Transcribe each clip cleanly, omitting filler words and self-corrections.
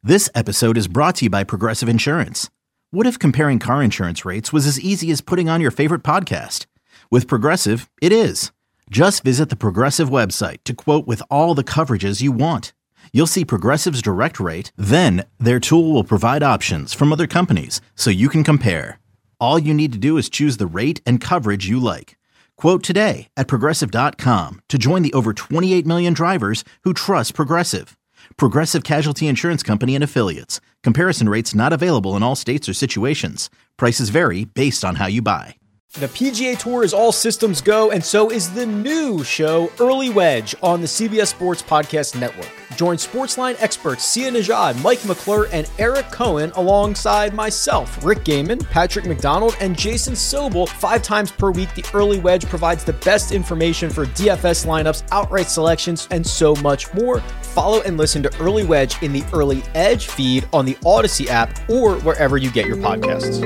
This episode is brought to you by Progressive Insurance. What if comparing car insurance rates was as easy as putting on your favorite podcast? With Progressive, it is. Just visit the Progressive website to quote with all the coverages you want. You'll see Progressive's direct rate, then their tool will provide options from other companies so you can compare. All you need to do is choose the rate and coverage you like. Quote today at Progressive.com to join the over 28 million drivers who trust Progressive. Progressive Casualty Insurance Company and Affiliates. Comparison rates not available in all states or situations. Prices vary based on how you buy. The PGA Tour is all systems go, and so is the new show, Early Wedge, on the CBS Sports Podcast Network. Join Sportsline experts Sia Nejad, Mike McClure, and Eric Cohen alongside myself, Rick Gaiman, Patrick McDonald, and Jason Sobel 5 times per week. The Early Wedge provides the best information for DFS lineups, outright selections, and so much more. Follow and listen to Early Wedge in the Early Edge feed on the Odyssey app or wherever you get your podcasts.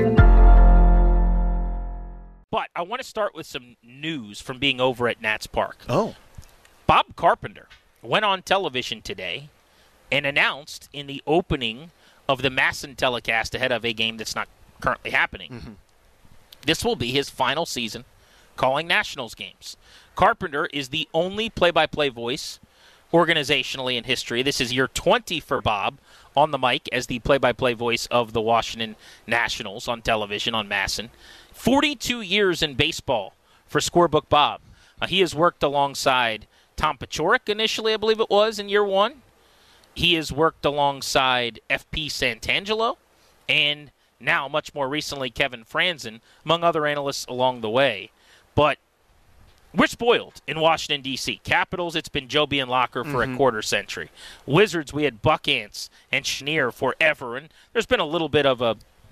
But I want to start with some news from being over at Nats Park. Oh. Bob Carpenter went on television today and announced in the opening of the MASN telecast ahead of a game that's not currently happening. This will be his final season calling Nationals games. Carpenter is the only play-by-play voice organizationally in history. This is year 20 for Bob on the mic as the play-by-play voice of the Washington Nationals on television on MASN. 42 years in baseball for Scorebook Bob. He has worked alongside Tom Paciorek initially, I believe it was, in year 1. He has worked alongside F.P. Santangelo, and now, much more recently, Kevin Franzen, among other analysts along the way. But we're spoiled in Washington, D.C. Capitals, it's been Joe Bianlocker for a quarter century. Wizards, we had Buck Ants and Schneer forever, and there's been a little bit of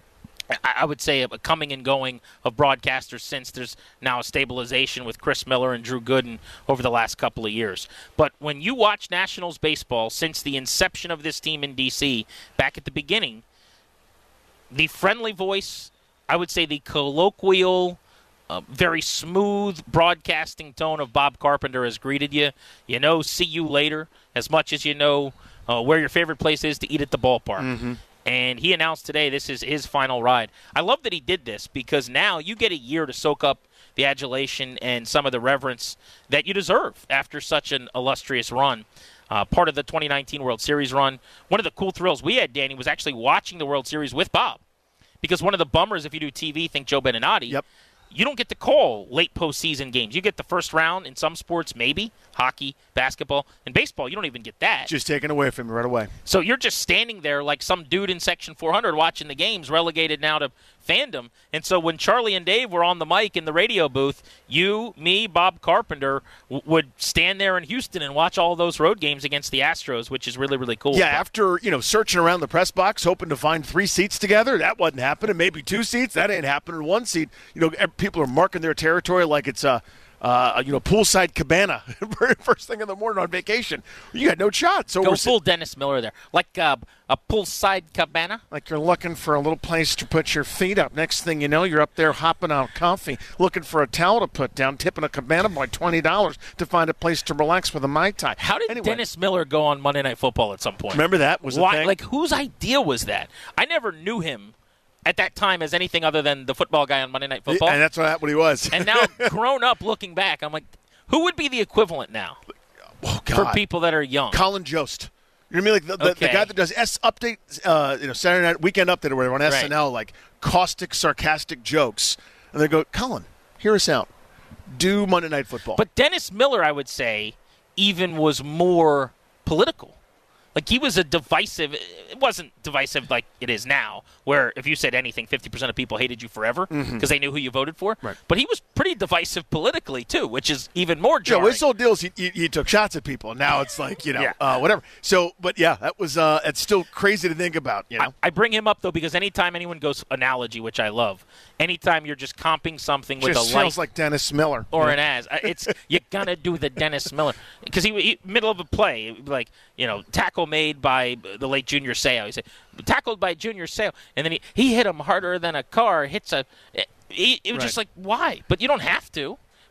I would say a coming and going of broadcasters since there's now a stabilization with Chris Miller and Drew Gooden over the last couple of years. But when you watch Nationals baseball since the inception of this team in D.C. back at the beginning, the friendly voice, I would say the colloquial, very smooth broadcasting tone of Bob Carpenter has greeted you. You know, see you later, as much as you know where your favorite place is to eat at the ballpark. And he announced today this is his final ride. I love that he did this because now you get a year to soak up the adulation and some of the reverence that you deserve after such an illustrious run. Part of the 2019 World Series run. One of the cool thrills we had, Danny, was actually watching the World Series with Bob. Because one of the bummers, if you do TV, think Joe Beninati. Yep. You don't get to call late postseason games. You get the first round in some sports, maybe. Hockey, basketball. In baseball, you don't even get that. Just taken away from you right away. So you're just standing there like some dude in Section 400 watching the games, relegated now to fandom. And so when Charlie and Dave were on the mic in the radio booth, you, me, Bob Carpenter would stand there in Houston and watch all those road games against the Astros, which is really, really cool. Yeah, after, searching around the press box, hoping to find 3 seats together, that wasn't happening. Maybe 2 seats, that ain't happening. 1 seat, people are marking their territory like it's a poolside cabana. Very first thing in the morning on vacation. You got no shot. So go full Dennis Miller there. Like a poolside cabana. Like you're looking for a little place to put your feet up. Next thing you know, you're up there hopping on coffee, looking for a towel to put down, tipping a cabana by $20 to find a place to relax with a Mai Tai. How did Dennis Miller go on Monday Night Football at some point? Remember that was a thing? Like, whose idea was that? I never knew him at that time as anything other than the football guy on Monday Night Football. And that's what he was. And now, grown up, looking back, I'm like, who would be the equivalent now for people that are young? Colin Jost. You know what I mean? Like the guy that does Update, Saturday Night Weekend Update or whatever on SNL, like caustic, sarcastic jokes. And they go, Colin, hear us out. Do Monday Night Football. But Dennis Miller, I would say, even was more political. Like, he was a divisive – it wasn't divisive like it is now, where if you said anything, 50% of people hated you forever because they knew who you voted for. Right. But he was pretty divisive politically, too, which is even more jarring. Yeah, with his old deals, he took shots at people. And now it's like, whatever. So, but, yeah, that was it's still crazy to think about, I bring him up, though, because anytime anyone goes analogy, which I love, anytime you're just comping something with just a light. Sounds like Dennis Miller. Or an as. You got to do the Dennis Miller. Because he middle of a play, like, tackle made by the late Junior Seau. He said, tackled by Junior Seau. And then he hit him harder than a car hits a – it was just like, why? But you don't have to.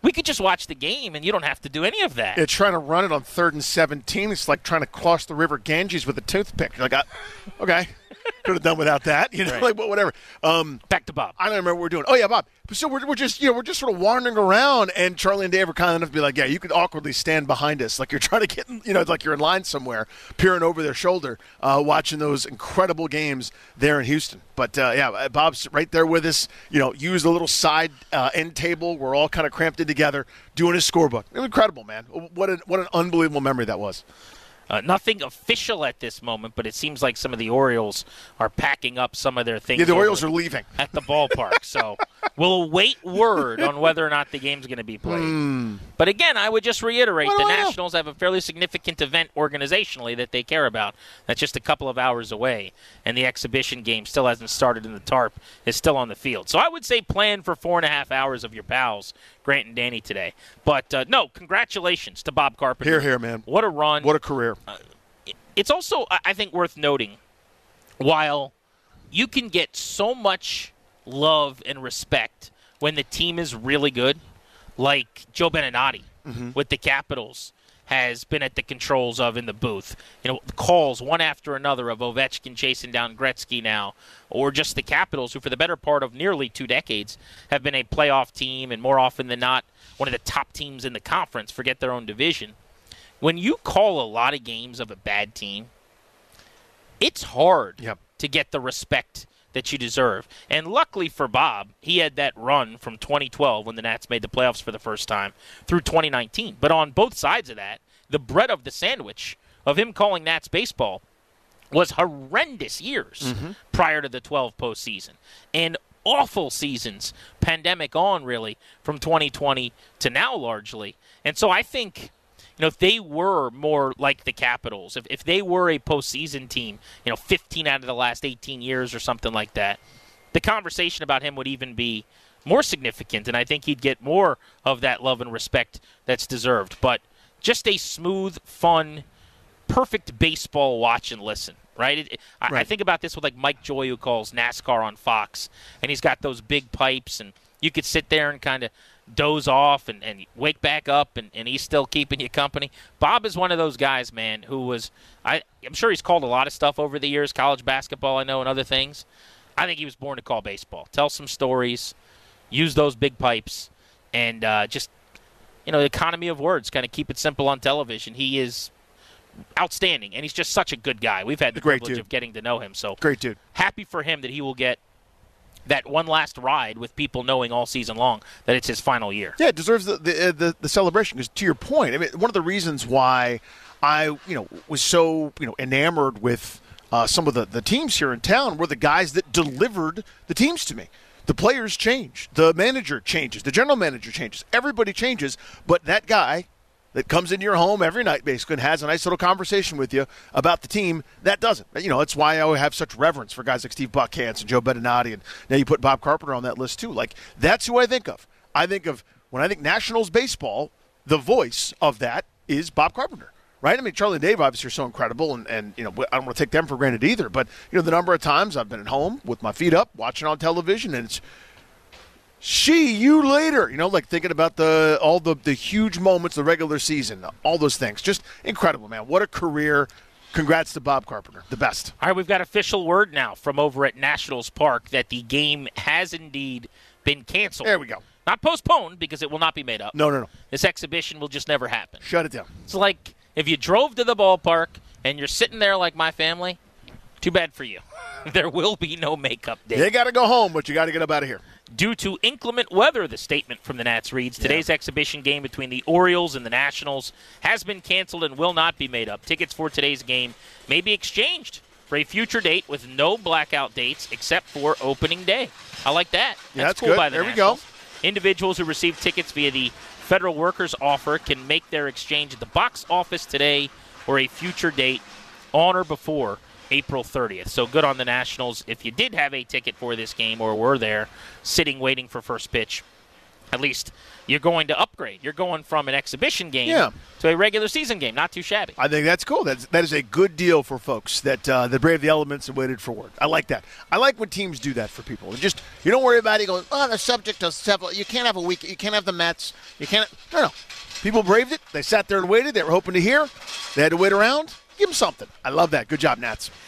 We could just watch the game, and you don't have to do any of that. Yeah, trying to run it on 3rd and 17. It's like trying to cross the river Ganges with a toothpick. You're like, okay, could have done without that. You know, Right. like, but whatever. Back to Bob. I don't remember what we're doing. Oh yeah, Bob. So we're just sort of wandering around, and Charlie and Dave are kind enough to be like, yeah, you could awkwardly stand behind us, like you're trying to get, it's like you're in line somewhere, peering over their shoulder, watching those incredible games there in Houston. But yeah, Bob's right there with us. Used a little side end table. We're all kind of cramped in together, doing his scorebook. It was incredible, man. What an unbelievable memory that was. Nothing official at this moment, but it seems like some of the Orioles are packing up some of their things. Yeah, the Orioles are leaving at the ballpark. So we'll await word on whether or not the game's going to be played. But again, I would just reiterate the Nationals have a fairly significant event organizationally that they care about. That's just a couple of hours away, and the exhibition game still hasn't started, and the tarp is still on the field. So I would say plan for 4.5 hours of your pals, Grant and Danny, today. But no, congratulations to Bob Carpenter. Here, man. What a run. What a career. It's also, I think, worth noting, while you can get so much love and respect when the team is really good, like Joe Beninati with the Capitals has been at the controls of in the booth. Calls one after another of Ovechkin chasing down Gretzky now, or just the Capitals, who for the better part of nearly 2 decades have been a playoff team and more often than not one of the top teams in the conference, forget their own division. When you call a lot of games of a bad team, it's hard to get the respect that you deserve. And luckily for Bob, he had that run from 2012 when the Nats made the playoffs for the first time through 2019. But on both sides of that, the bread of the sandwich of him calling Nats baseball was horrendous years prior to the 12 postseason. And awful seasons, pandemic on really, from 2020 to now largely. And so I think, if they were more like the Capitals, if they were a postseason team, 15 out of the last 18 years or something like that, the conversation about him would even be more significant, and I think he'd get more of that love and respect that's deserved. But just a smooth, fun, perfect baseball watch and listen, right? I think about this with like Mike Joy, who calls NASCAR on Fox, and he's got those big pipes, and you could sit there and kind of doze off and wake back up, and he's still keeping you company. Bob is one of those guys, man, who was I'm sure he's called a lot of stuff over the years, college basketball, I know, and other things. I think he was born to call baseball. Tell some stories, use those big pipes, and just, the economy of words, kind of keep it simple on television. He is outstanding, and he's just such a good guy. We've had the privilege of getting to know him. So great dude. Happy for him that he will get that one last ride with people knowing all season long that it's his final year. Yeah, it deserves the celebration. Because to your point, I mean, one of the reasons why I was so enamored with some of the teams here in town were the guys that delivered the teams to me. The players change, the manager changes, the general manager changes, everybody changes, but that guy that comes into your home every night basically and has a nice little conversation with you about the team, that doesn't. That's why I have such reverence for guys like Steve Buckhantz and Joe Beninati, and now you put Bob Carpenter on that list too. Like, that's who I think of. I think of, when I think Nationals baseball, the voice of that is Bob Carpenter, right? I mean, Charlie and Dave obviously are so incredible, and I don't want to take them for granted either, but the number of times I've been at home with my feet up, watching on television, and it's see you later, like thinking about all the huge moments of the regular season, all those things. Just incredible, man. What a career. Congrats to Bob Carpenter, the best. All right, we've got official word now from over at Nationals Park that the game has indeed been canceled. There we go. Not postponed, because it will not be made up. No. This exhibition will just never happen. Shut it down. It's like if you drove to the ballpark and you're sitting there like my family, too bad for you. There will be no makeup day. You got to go home, but you got to get up out of here. Due to inclement weather, the statement from the Nats reads, today's exhibition game between the Orioles and the Nationals has been canceled and will not be made up. Tickets for today's game may be exchanged for a future date with no blackout dates except for opening day. I like that. That's cool good. By the there Nationals. We go. Individuals who receive tickets via the Federal Workers Offer can make their exchange at the box office today or a future date on or before April 30th. So good on the Nationals. If you did have a ticket for this game or were there sitting waiting for first pitch, At least you're going to upgrade. You're going from an exhibition game to a regular season game. Not too shabby. I think that's cool. That is a good deal for folks that braved the elements and waited for word. I like that. I like when teams do that for people. Just you don't worry about it. You go, oh, the subject of several. You can't have a week. You can't have the Mets. You can't. No. People braved it. They sat there and waited. They were hoping to hear. They had to wait around. Give them something. I love that. Good job, Nats.